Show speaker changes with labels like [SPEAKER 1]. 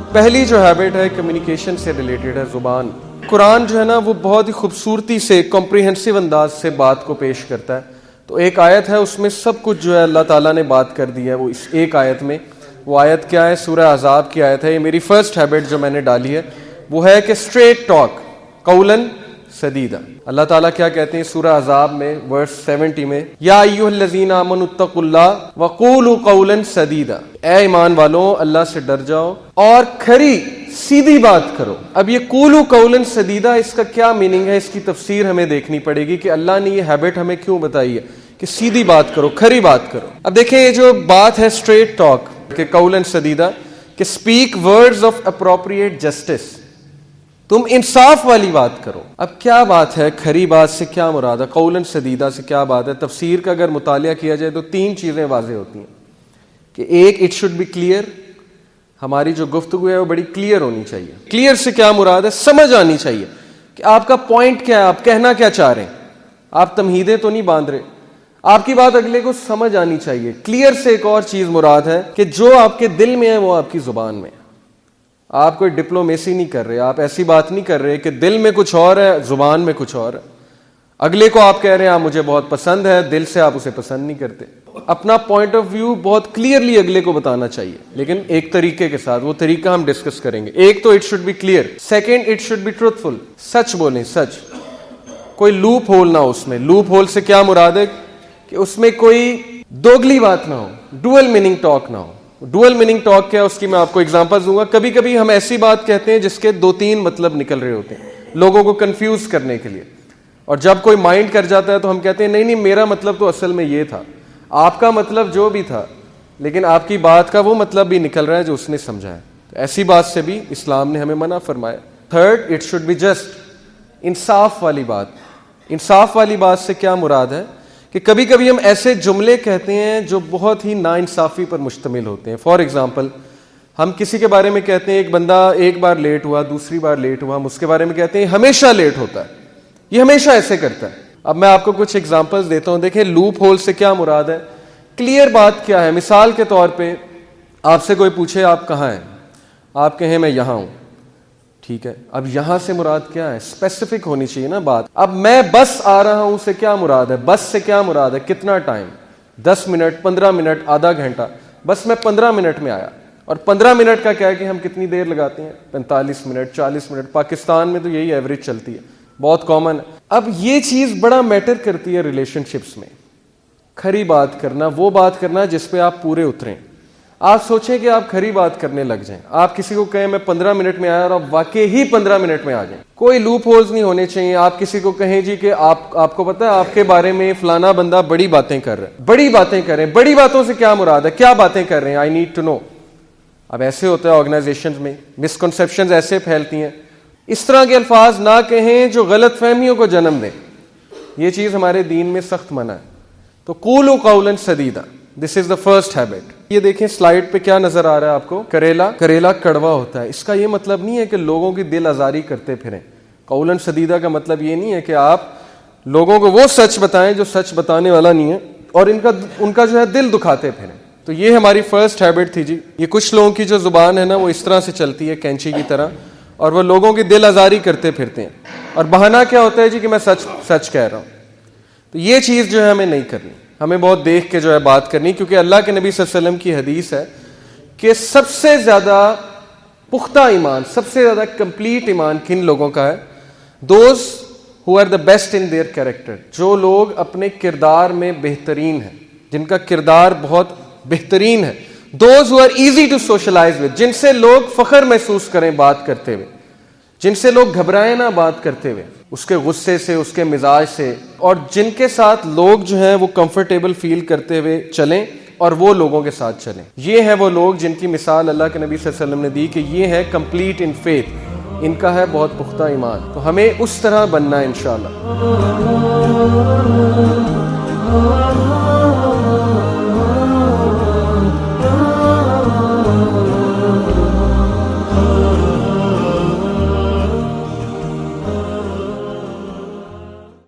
[SPEAKER 1] پہلی جو ہیبٹ ہے کمیونیکیشن سے ریلیٹڈ ہے زبان. قرآن جو ہے نا وہ بہت ہی خوبصورتی سے کمپریہنسو انداز سے بات کو پیش کرتا ہے. تو ایک آیت ہے اس میں سب کچھ جو ہے اللہ تعالیٰ نے بات کر دی ہے وہ اس ایک آیت میں. وہ آیت کیا ہے؟ سورہ احزاب کی آیت ہے. یہ میری فرسٹ ہیبٹ جو میں نے ڈالی ہے وہ ہے کہ اسٹریٹ ٹاک قولاً سدیدا. اللہ تعالیٰ کیا کہتے ہیں سورہ احزاب میں ورس 70 میں؟ یا ایھا الذین آمنوا اتقوا اللہ وقولوا قولا سدیدا. اے ایمان والوں اللہ سے ڈر جاؤ اور کھری سیدھی بات کرو. اب یہ قولوا قولا سدیدا اس کا کیا میننگ ہے؟ اس کی تفسیر ہمیں دیکھنی پڑے گی کہ اللہ نے یہ ہیبٹ ہمیں کیوں بتائی ہے کہ سیدھی بات کرو، کھری بات کرو. اب دیکھیں یہ جو بات ہے اسٹریٹ ٹاک کہ قولا سدیدا کہ speak words of appropriate justice, تم انصاف والی بات کرو. اب کیا بات ہے کھری بات سے کیا مراد ہے؟ قولاً سدیدا سے کیا بات ہے؟ تفسیر کا اگر مطالعہ کیا جائے تو 3 چیزیں واضح ہوتی ہیں کہ ایک اٹ شوڈ بی کلیئر، ہماری جو گفتگو ہے وہ بڑی کلیئر ہونی چاہیے. کلیئر سے کیا مراد ہے؟ سمجھ آنی چاہیے کہ آپ کا پوائنٹ کیا ہے، آپ کہنا کیا چاہ رہے ہیں. آپ تمہیدیں تو نہیں باندھ رہے، آپ کی بات اگلے کو سمجھ آنی چاہیے. کلیئر سے ایک اور چیز مراد ہے کہ جو آپ کے دل میں ہے وہ آپ کی زبان میں ہے. آپ کوئی ڈپلومیسی نہیں کر رہے، آپ ایسی بات نہیں کر رہے کہ دل میں کچھ اور ہے زبان میں کچھ اور ہے. اگلے کو آپ کہہ رہے ہیں آپ مجھے بہت پسند ہے، دل سے آپ اسے پسند نہیں کرتے. اپنا پوائنٹ آف ویو بہت کلیئرلی اگلے کو بتانا چاہیے، لیکن ایک طریقے کے ساتھ. وہ طریقہ ہم ڈسکس کریں گے. ایک تو it should be clear, second it should be truthful, سچ بولیں، سچ. کوئی لوپ ہول نہ ہو اس میں. لوپ ہول سے کیا مراد ہے کہ اس میں کوئی دوگلی بات نہ ہو، ڈوئل میننگ ٹاک نہ ہو. ڈوئل میننگ ٹاک کیا اس کی میں آپ کو ایگزامپل دوں گا. کبھی کبھی ہم ایسی بات کہتے ہیں جس کے 2-3 مطلب نکل رہے ہوتے ہیں لوگوں کو کنفیوز کرنے کے لیے، اور جب کوئی مائنڈ کر جاتا ہے تو ہم کہتے ہیں نہیں میرا مطلب تو اصل میں یہ تھا. آپ کا مطلب جو بھی تھا لیکن آپ کی بات کا وہ مطلب بھی نکل رہا ہے جو اس نے سمجھا ہے. تو ایسی بات سے بھی اسلام نے ہمیں منع فرمایا. Third it should be just, انصاف والی بات. انصاف والی بات سے کیا مراد ہے کہ کبھی کبھی ہم ایسے جملے کہتے ہیں جو بہت ہی ناانصافی پر مشتمل ہوتے ہیں. فار ایگزامپل ہم کسی کے بارے میں کہتے ہیں ایک بندہ ایک بار لیٹ ہوا، دوسری بار لیٹ ہوا، ہم اس کے بارے میں کہتے ہیں ہمیشہ لیٹ ہوتا ہے، یہ ہمیشہ ایسے کرتا ہے. اب میں آپ کو کچھ ایگزامپلز دیتا ہوں. دیکھیں لوپ ہول سے کیا مراد ہے، کلیئر بات کیا ہے. مثال کے طور پہ آپ سے کوئی پوچھے آپ کہاں ہیں، آپ کہیں میں یہاں ہوں، ٹھیک ہے. اب یہاں سے مراد کیا ہے؟ اسپیسیفک ہونی چاہیے نا بات. اب میں بس آ رہا ہوں سے کیا مراد ہے؟ بس سے کیا مراد ہے؟ کتنا ٹائم؟ 10 منٹ، 15 منٹ، آدھا گھنٹہ. بس میں 15 منٹ میں آیا. اور 15 منٹ کا کیا ہے کہ ہم کتنی دیر لگاتے ہیں؟ 45 منٹ، 40 منٹ. پاکستان میں تو یہی ایوریج چلتی ہے، بہت کامن ہے. اب یہ چیز بڑا میٹر کرتی ہے ریلیشن شپس میں. کھری بات کرنا، وہ بات کرنا جس پہ آپ پورے اتریں. آپ سوچیں کہ آپ کھری بات کرنے لگ جائیں. آپ کسی کو کہیں میں 15 منٹ میں آیا اور آپ واقعی ہی 15 منٹ میں آ جائیں. کوئی لوپ ہولز نہیں ہونے چاہیے. آپ کسی کو کہیں جی کہ آپ کو پتا ہے آپ کے بارے میں فلانا بندہ بڑی باتیں کر رہا ہے، بڑی باتیں کر رہے ہیں. بڑی باتوں سے کیا مراد ہے؟ کیا باتیں کر رہے ہیں؟ I need to know. اب ایسے ہوتا ہے آرگنائزیشنز میں مسکنسیپشنز ایسے پھیلتی ہیں. اس طرح کے الفاظ نہ کہیں جو غلط فہمیوں کو جنم دیں. یہ چیز ہمارے دین میں سخت منع ہے. تو قولوا قولا سدیدا، دس از دا فرسٹ ہیبٹ. یہ دیکھیں سلائیڈ پہ کیا نظر آ رہا ہے آپ کو؟ کریلا کڑوا ہوتا ہے. اس کا یہ مطلب نہیں ہے کہ لوگوں کی دل آزاری کرتے پھریں. قولا سدیدا کا مطلب یہ نہیں ہے کہ آپ لوگوں کو وہ سچ بتائیں جو سچ بتانے والا نہیں ہے اور ان کا جو ہے دل دکھاتے پھریں. تو یہ ہماری فرسٹ ہیبٹ تھی جی. یہ کچھ لوگوں کی جو زبان ہے نا وہ اس طرح سے چلتی ہے کینچی کی طرح، اور وہ لوگوں کی دل آزاری کرتے پھرتے ہیں. اور بہانہ کیا ہوتا ہے جی کہ میں سچ کہہ رہا ہوں. تو یہ چیز جو ہے ہمیں نہیں کرنی. ہمیں بہت دیکھ کے جو ہے بات کرنی، کیونکہ اللہ کے نبی صلی اللہ علیہ وسلم کی حدیث ہے کہ سب سے زیادہ پختہ ایمان، سب سے زیادہ کمپلیٹ ایمان کن لوگوں کا ہے؟ Those who are the best in their character. جو لوگ اپنے کردار میں بہترین ہیں، جن کا کردار بہت بہترین ہے. Those who are easy to socialise with, جن سے لوگ فخر محسوس کریں بات کرتے ہوئے، جن سے لوگ گھبرائیں نہ بات کرتے ہوئے، اس کے غصے سے، اس کے مزاج سے، اور جن کے ساتھ لوگ جو ہیں وہ کمفرٹیبل فیل کرتے ہوئے چلیں اور وہ لوگوں کے ساتھ چلیں. یہ ہیں وہ لوگ جن کی مثال اللہ کے نبی صلی اللہ علیہ وسلم نے دی کہ یہ ہے کمپلیٹ ان فیتھ، ان کا ہے بہت پختہ ایمان. تو ہمیں اس طرح بننا ہے انشاءاللہ.